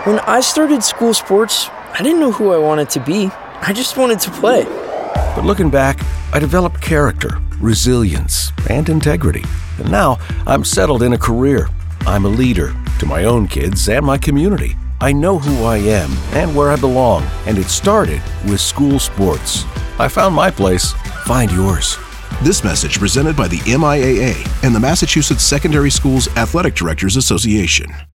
When I started school sports, I didn't know who I wanted to be. I just wanted to play. But looking back, I developed character, resilience, and integrity. And now I'm settled in a career. I'm a leader to my own kids and my community. I know who I am and where I belong, and it started with school sports. I found my place. Find yours. This message presented by the MIAA and the Massachusetts Secondary Schools Athletic Directors Association.